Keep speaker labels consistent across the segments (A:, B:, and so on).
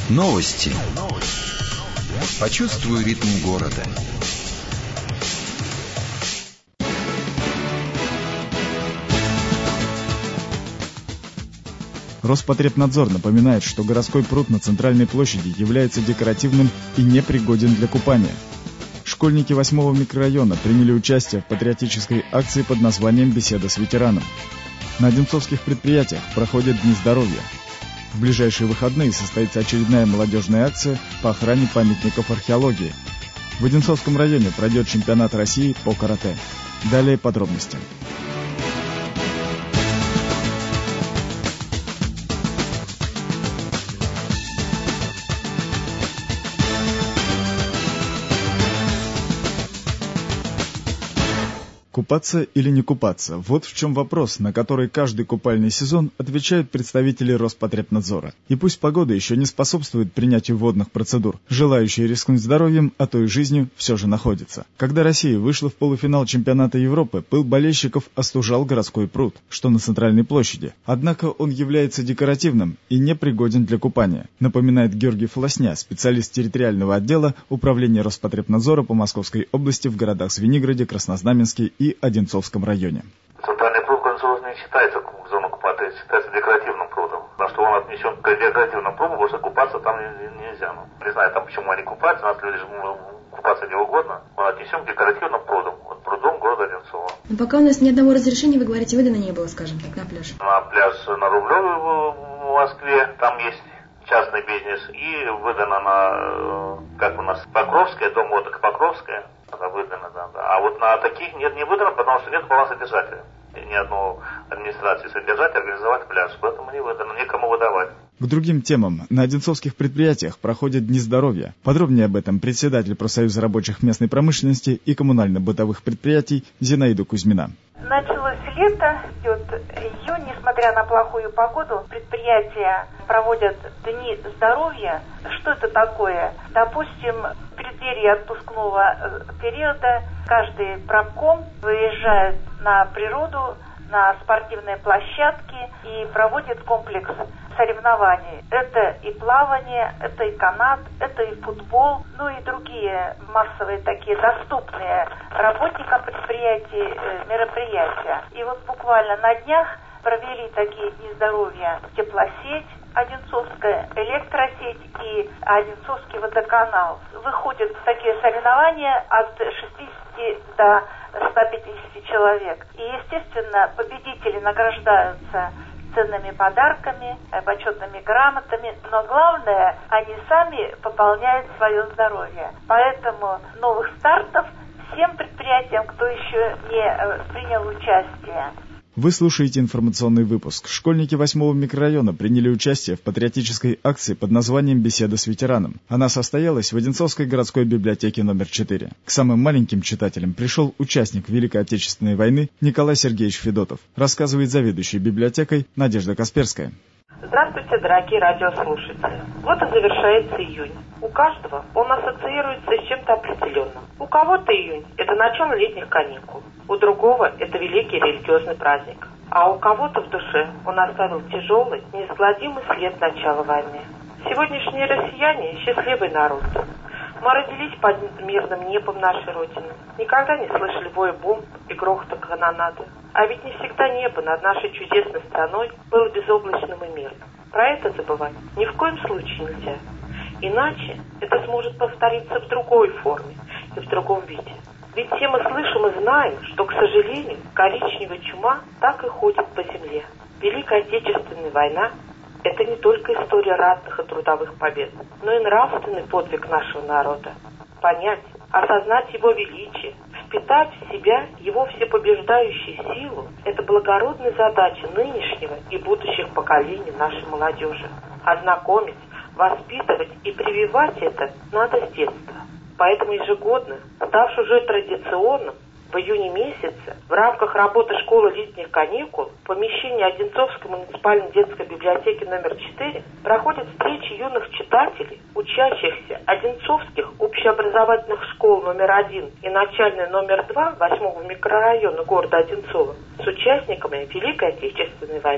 A: Новости. Почувствуй ритм города.
B: Роспотребнадзор напоминает, что городской пруд на центральной площади является декоративным и непригоден для купания. Школьники 8-го микрорайона приняли участие в патриотической акции под названием «Беседа с ветераном». На одинцовских предприятиях проходят Дни здоровья. В ближайшие выходные состоится очередная молодежная акция по охране памятников археологии. В Одинцовском районе пройдет чемпионат России по карате. Далее подробности. Купаться или не купаться? Вот в чем вопрос, на который каждый купальный сезон отвечают представители Роспотребнадзора. И пусть погода еще не способствует принятию водных процедур, желающие рискнуть здоровьем, а то и жизнью, все же находятся. Когда Россия вышла в полуфинал чемпионата Европы, пыл болельщиков остужал городской пруд, что на центральной площади. Однако он является декоративным и непригоден для купания, напоминает Георгий Фолосня, специалист территориального отдела Управления Роспотребнадзора по Московской области в городах Звенигороде, Краснознаменске и Одинцовском районе.
C: Центральный пруд не считается зоной купания, считается декоративным прудом. Потому что он отнесен к декоративному пруду, потому что купаться там нельзя. Не знаю, там почему они купаются, у нас люди купаться не угодно. Он отнесен к декоративным прудам, прудом города Одинцова.
D: Но пока у нас ни одного разрешения, вы говорите, выдано не было, скажем так, на пляж.
C: На пляж на Рублевой в Москве, там есть частный бизнес, и выдано на, как у нас, Покровская, дом отдыха Покровская. Выдано, да. А вот на таких не выдано, потому что нет балансодержателя. Ни одной администрации содержать, организовать пляж. Поэтому не выдано, некому выдавать.
B: К другим темам. На одинцовских предприятиях проходят Дни здоровья. Подробнее об этом председатель профсоюза рабочих местной промышленности и коммунально-бытовых предприятий Зинаида Кузьмина.
E: Началось лето, идет июнь, несмотря на плохую погоду, предприятия проводят Дни здоровья. Что это такое? Допустим, в преддверии отпускного периода каждый правком выезжает на природу, на спортивные площадки и проводит комплекс соревнований. Это и плавание, это и канат, это и футбол, ну и другие массовые такие доступные работникам предприятий мероприятия. И вот буквально на днях провели такие Дни здоровья теплосеть Одинцовская, электросеть и Одинцовский водоканал. Выходят такие соревнования от 60 до 150 человек. И, естественно, победители награждаются ценными подарками, почетными грамотами, но главное, они сами пополняют свое здоровье. Поэтому новых стартов всем предприятиям, кто еще не принял участие.
B: Вы слушаете информационный выпуск. Школьники 8-го микрорайона приняли участие в патриотической акции под названием «Беседа с ветераном». Она состоялась в Одинцовской городской библиотеке номер 4. К самым маленьким читателям пришел участник Великой Отечественной войны Николай Сергеевич Федотов, рассказывает заведующий библиотекой Надежда Касперская.
F: Здравствуйте, дорогие радиослушатели. Вот и завершается июнь. У каждого он ассоциируется с чем-то определенным. У кого-то июнь – это начало летних каникул, у другого – это великий религиозный праздник, а у кого-то в душе он оставил тяжелый, неизгладимый след начала войны. Сегодняшние россияне – счастливый народ. Мы родились под мирным небом нашей Родины, никогда не слышали воя бомб и грохота канонады. А ведь не всегда небо над нашей чудесной страной было безоблачным и мирным. Про это забывать ни в коем случае нельзя. Иначе это сможет повториться в другой форме и в другом виде. Ведь все мы слышим и знаем, что, к сожалению, коричневая чума так и ходит по земле. Великая Отечественная война – это не только история ратных и трудовых побед, но и нравственный подвиг нашего народа. Понять, осознать его величие, впитать в себя его всепобеждающую силу – это благородная задача нынешнего и будущих поколений нашей молодежи. Ознакомить, воспитывать и прививать это надо с детства. Поэтому ежегодно, ставший уже традиционным, в июне месяце в рамках работы школы летних каникул в помещении Одинцовской муниципальной детской библиотеки номер 4 проходят встречи юных читателей, учащихся Одинцовских общеобразовательных школ номер 1 и начальной номер 2 8-го микрорайона города Одинцова с участниками Великой Отечественной войны.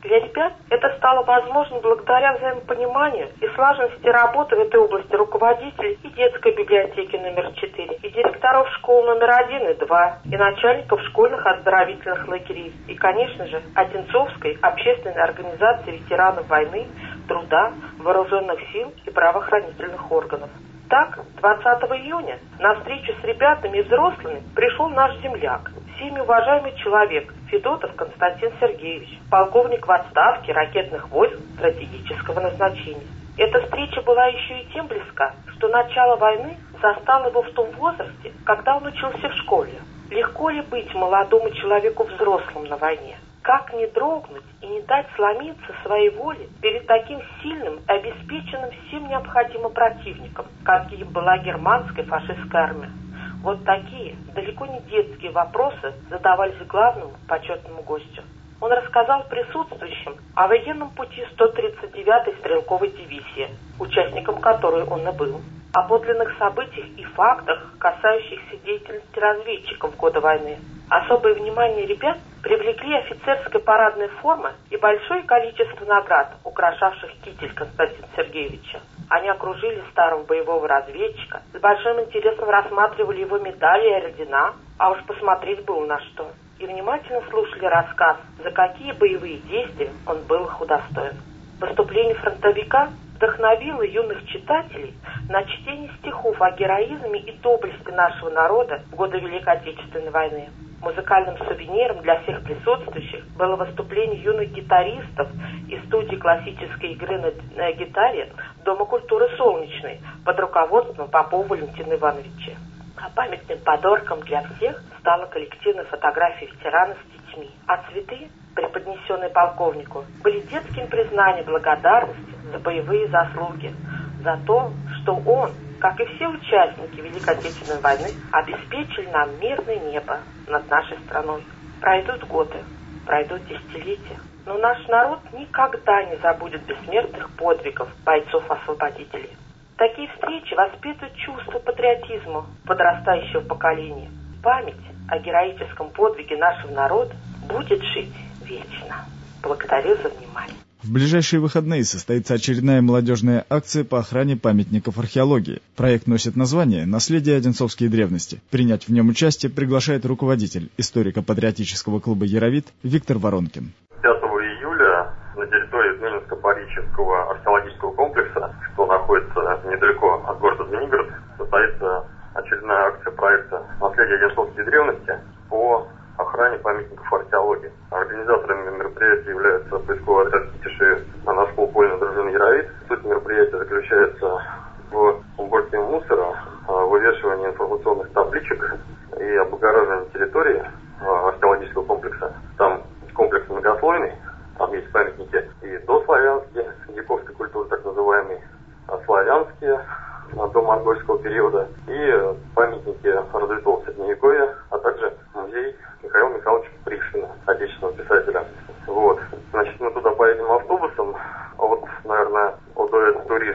F: Для ребят это стало возможно благодаря взаимопониманию и слаженности работы в этой области руководителей и детской библиотеки номер 4, и директоров школ номер 1 и 2, и начальников школьных оздоровительных лагерей, и, конечно же, Одинцовской общественной организации ветеранов войны, труда, вооруженных сил и правоохранительных органов. Так, 20 июня на встречу с ребятами и взрослыми пришел наш земляк, всеми уважаемый человек Федотов Константин Сергеевич, полковник в отставке ракетных войск стратегического назначения. Эта встреча была еще и тем близка, что начало войны застало его в том возрасте, когда он учился в школе. Легко ли быть молодому человеку взрослым на войне? Как не дрогнуть и не дать сломиться своей воле перед таким сильным и обеспеченным всем необходимым противником, каким была германская фашистская армия? Вот такие, далеко не детские вопросы задавались главному почетному гостю. Он рассказал присутствующим о военном пути 139-й стрелковой дивизии, участником которой он и был, о подлинных событиях и фактах, касающихся деятельности разведчиков в годы войны. Особое внимание ребят привлекли офицерская парадная форма и большое количество наград, украшавших китель Константина Сергеевича. Они окружили старого боевого разведчика, с большим интересом рассматривали его медали и ордена, а уж посмотреть было на что, и внимательно слушали рассказ, за какие боевые действия он был их удостоен. Выступление фронтовика вдохновило юных читателей на чтение стихов о героизме и доблести нашего народа в годы Великой Отечественной войны. Музыкальным сувениром для всех присутствующих было выступление юных гитаристов из студии классической игры на гитаре Дома культуры «Солнечный» под руководством Попова Валентина Ивановича. А памятным подарком для всех стала коллективная фотография ветерана с детьми. А цветы, преподнесенные полковнику, были детским признанием благодарности за боевые заслуги, за то, что он, как и все участники Великой Отечественной войны, обеспечили нам мирное небо над нашей страной. Пройдут годы, пройдут десятилетия, но наш народ никогда не забудет бессмертных подвигов бойцов-освободителей. Такие встречи воспитывают чувство патриотизма подрастающего поколения. Память о героическом подвиге нашего народа будет жить вечно. Благодарю за внимание.
B: В ближайшие выходные состоится очередная молодежная акция по охране памятников археологии. Проект носит название «Наследие Одинцовские древности». Принять в нем участие приглашает руководитель историко-патриотического клуба «Яровит» Виктор Воронкин.
A: 5 июля на территории Змеинско-Парического археологического комплекса, что находится недалеко от города Звенигород, состоится очередная акция проекта «Наследие Одинцовские древности» по охране памятников археологии. Организаторами мероприятия является поисковый отряд КТШ Анашкол-Польной дружины «Яровит». Суть мероприятия заключается в уборке мусора, вывешивании информационных табличек и облагораживании территории археологического комплекса. Там комплекс многослойный, там есть памятники и дославянские, яковской культуры так называемые, славянские, до монгольского периода, и памятники развитого средневековья, а также музей Михаила Михайловича Пришвина, отечественного писателя. Вот. Значит, мы туда поедем автобусом, наверное, ОДС «Турист»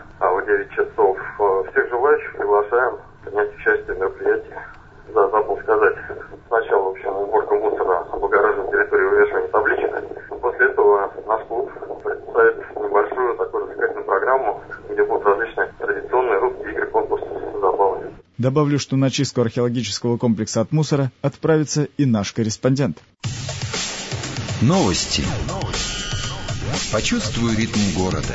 A: в 9 часов. Всех желающих приглашаем принять участие в мероприятии. Да, забыл сказать. Сначала, в общем, уборка мусора, облагораживание территории, вывешивание табличек. После этого наш клуб представит небольшую такую развлекательную программу, где будут различные традиционные русские игры, конкурсы, забавы.
B: Добавлю, что на чистку археологического комплекса от мусора отправится и наш корреспондент.
G: Новости. Почувствуй ритм города.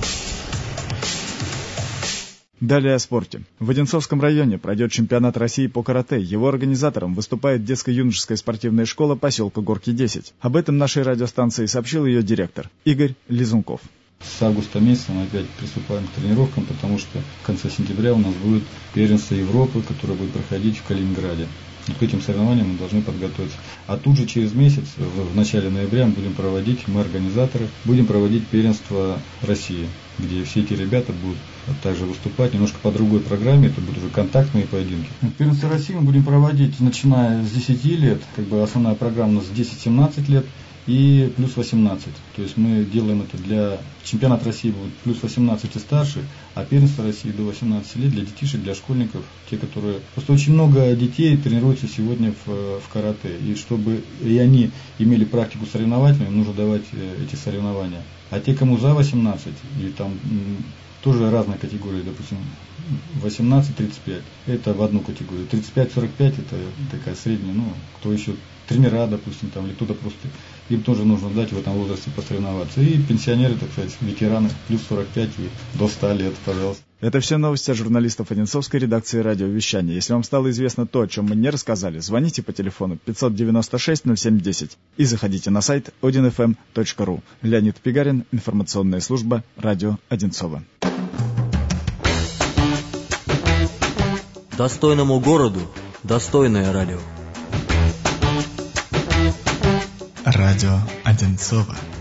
B: Далее о спорте. В Одинцовском районе пройдет чемпионат России по карате. Его организатором выступает детско-юношеская спортивная школа поселка Горки 10. Об этом нашей радиостанции сообщил ее директор Игорь Лизунков.
H: С августа месяца мы опять приступаем к тренировкам, потому что в конце сентября у нас будет первенство Европы, которое будет проходить в Калининграде. И к этим соревнованиям мы должны подготовиться. А тут же через месяц, в начале ноября, мы организаторы, будем проводить первенство России, где все эти ребята будут также выступать немножко по другой программе, это будут уже контактные поединки. Первенство России мы будем проводить начиная с 10 лет, основная программа у нас 10-17 лет, и плюс 18. То есть мы делаем это для чемпионат России будет плюс 18 и старше, а первенство России до 18 лет для детишек, для школьников, те, которые... Просто очень много детей тренируются сегодня в карате, и чтобы и они имели практику соревновательную, нужно давать эти соревнования. А те, кому за 18, и там тоже разные категории, допустим, 18-35, это в одну категорию, 35-45 это такая средняя, кто еще тренера, допустим, там, или кто-то просто, им тоже нужно дать в этом возрасте посоревноваться. И пенсионеры, так сказать, ветераны, плюс 45 и до 100 лет, пожалуйста.
B: Это все новости от журналистов Одинцовской редакции радиовещания. Если вам стало известно то, о чем мы не рассказали, звоните по телефону 596-07-10 и заходите на сайт odinfm.ru. Леонид Пигарин, информационная служба радио Одинцово.
G: Достойному городу достойное радио.
B: Радио Одинцово.